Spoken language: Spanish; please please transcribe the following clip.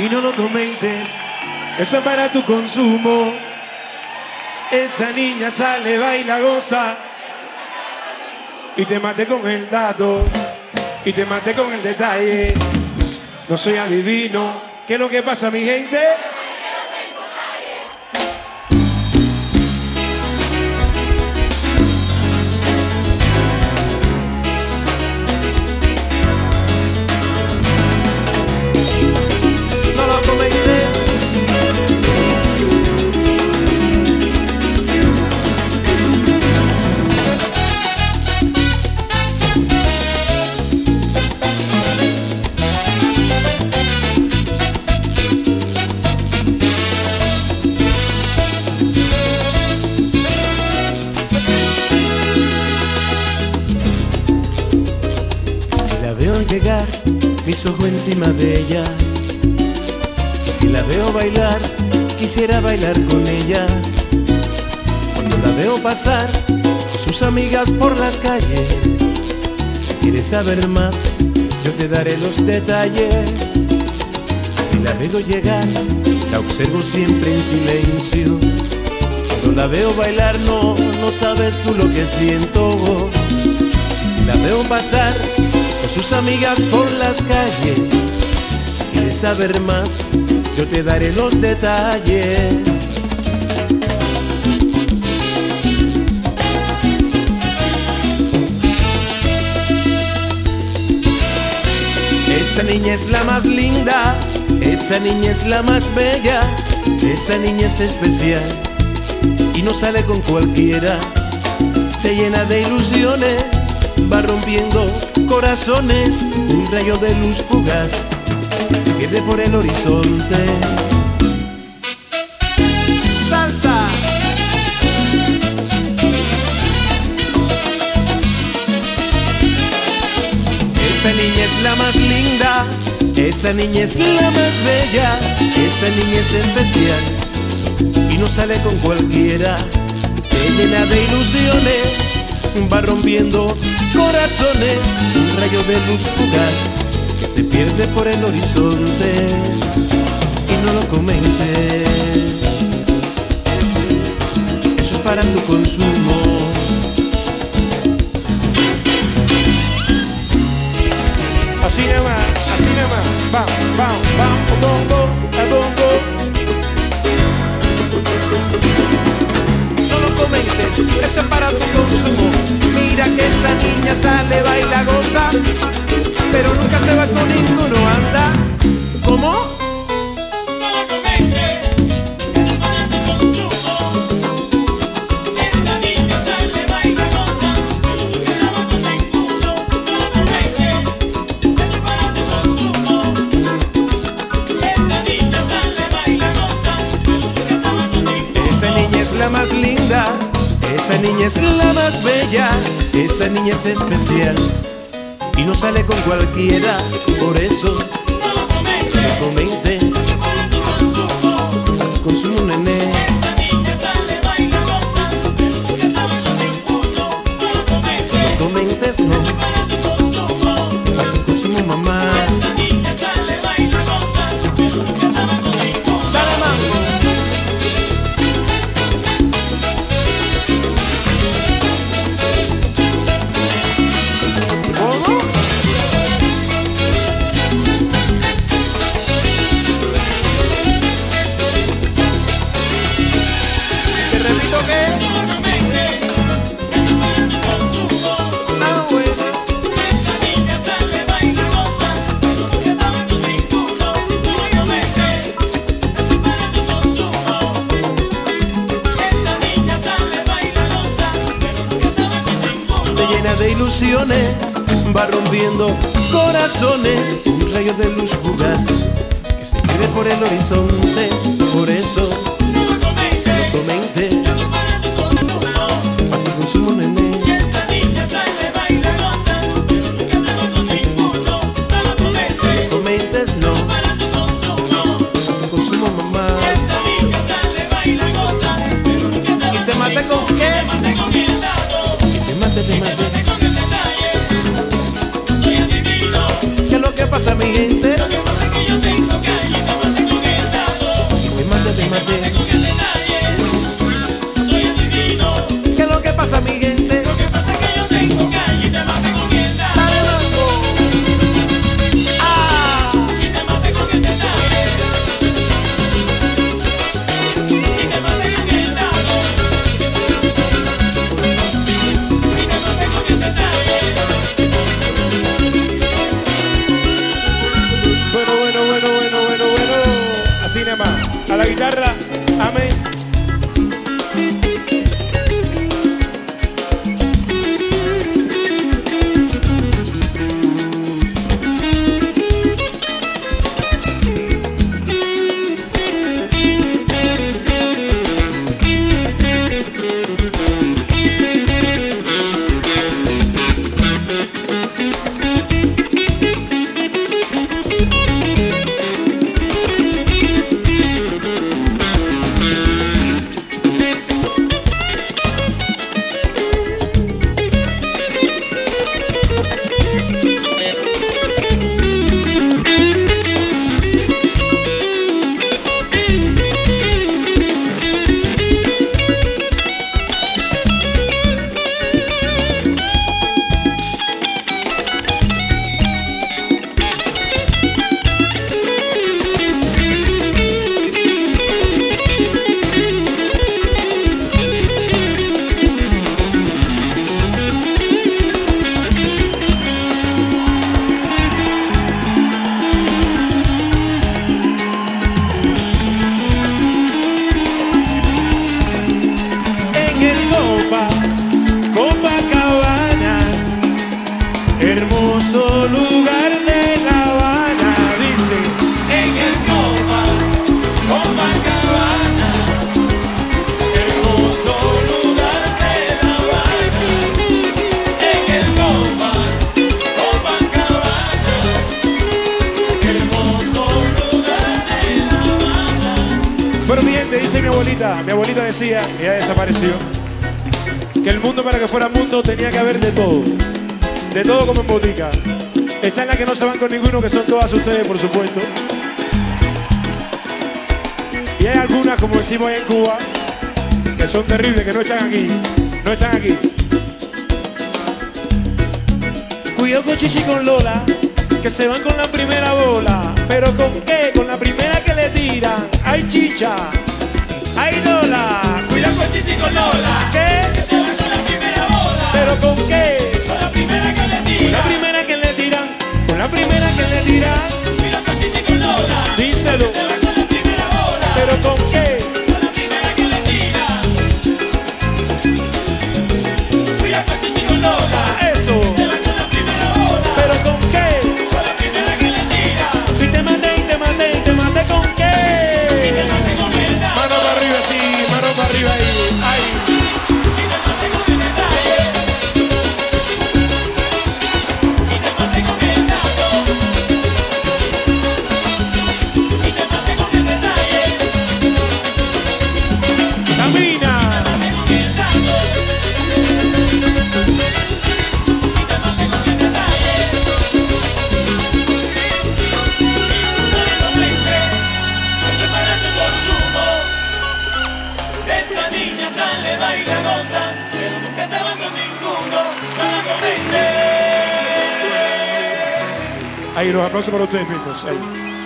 y no lo comentes, eso es para tu consumo. Esa niña sale, baila, goza, y te maté con el dato, y te maté con el detalle. No soy adivino, ¿qué es lo que pasa, mi gente? No lo comentes. Llegar, mis ojos encima de ella, y si la veo bailar, quisiera bailar con ella. Cuando la veo pasar con sus amigas por las calles, si quieres saber más, yo te daré los detalles. Si la veo llegar, la observo siempre en silencio. Cuando la veo bailar, no sabes tú lo que siento. Si la veo pasar con sus amigas por las calles, si quieres saber más, yo te daré los detalles. Esa niña es la más linda, esa niña es la más bella, esa niña es especial y no sale con cualquiera. Te llena de ilusiones, va rompiendo corazones, un rayo de luz fugaz que se pierde por el horizonte. ¡Salsa! Esa niña es la más linda, esa niña es la más bella, esa niña es especial y no sale con cualquiera. Te llena de ilusiones, va rompiendo corazones, un rayo de luz fugaz que se pierde por el horizonte. Y no lo comentes, eso es para tu consumo. Así nomás, bam, bam, bam, bongo, a bongo. No lo comentes, eso es para tu consumo. Mira que esa niña sale, baila, goza, pero nunca se va con ninguno, anda. ¿Cómo? No lo comentes, eso es para tu consumo. Esa niña sale, baila, goza, pero nunca se va con ninguno. No lo comentes, eso es para tu consumo. Esa niña sale, baila, goza, pero nunca se va con ninguno. Esa niña es la más linda, esa niña es la más bella, esa niña es especial y no sale con cualquiera. Por eso No lo comentes, eso es para tu consumo. a tu consumo, nené. Esa niña sale, baila, goza, pero nunca se va con ninguno. No lo comentes, No comentes, no, eso es para tu consumo. a tu consumo, mamá. Esa niña sale, baila, goza, pero nunca se va con ninguno. Dale, mambo. ¿Cómo? Te repito que No lo comentes, eso es para tu consumo. ah, bueno. Esa niña sale, baila, goza, pero nunca se va con ninguno. No lo comentes, eso es para tu consumo. Esa niña sale, baila, goza, pero nunca se va con ninguno. Te llena de ilusiones, va rompiendo corazones, un rayo de luz fugaz que se pierde por el horizonte. Por eso No lo comentes, comente eso es para tu consumo. a tu consumo, nené. Esa niña sale, baila, goza, pero nunca se va con ninguno. No lo comentes, Comentes, no, para tu consumo. a tu consumo, mamá. Esa niña sale, baila, goza, pero nunca se va ¿Y te con maté con ninguno. qué? Te maté con el dado, Y te mate, te te mate. maté con el detalle. Soy adivino, ¿Qué es lo que pasa, mi gente? lo que pasa es que yo tengo calle. Te maté dice mi abuelita decía, que ya desapareció, que el mundo para que fuera mundo tenía que haber de todo como en botica. Está en la que no se van con ninguno, que son todas ustedes, por supuesto. Y hay algunas, como decimos ahí en Cuba, que son terribles, que no están aquí. No están aquí. Cuidado con Chichi y con Lola, que se van con la primera bola. ¿Pero con qué? Con la primera que le tiran. ¡Ay, Chicha! ¡Ay, Lola! Cuidado con Chichi y con Lola, ¿Qué? que se van con la primera bola. ¿Pero con qué? Con la primera que le Con tira. la primera que le tiran. Con la primera que le tiran. Cuidado con Chichi y con Lola, Díselo. que se van con la primera bola. ¿Pero con qué? Con la primera que le tira. Cuidado con Chichi y con Lola, Eso. se van con la primera bola. ¿Pero con qué? Con la primera que le tira. Y te maté con qué? Y te maté con el dato. Mano para arriba, sí, mano para arriba ahí. Ay. Y te maté con el detalle. Y te maté con el dato. Y te maté con el detalle. Camina. Maté con el dato. Y te maté con el detalle. No lo viste, se para tu consumo. Esa niña sale, baila, goza, pero nunca se va con ninguno. No la comentes. Ahí, los aplausos para ustedes mismos. Ahí.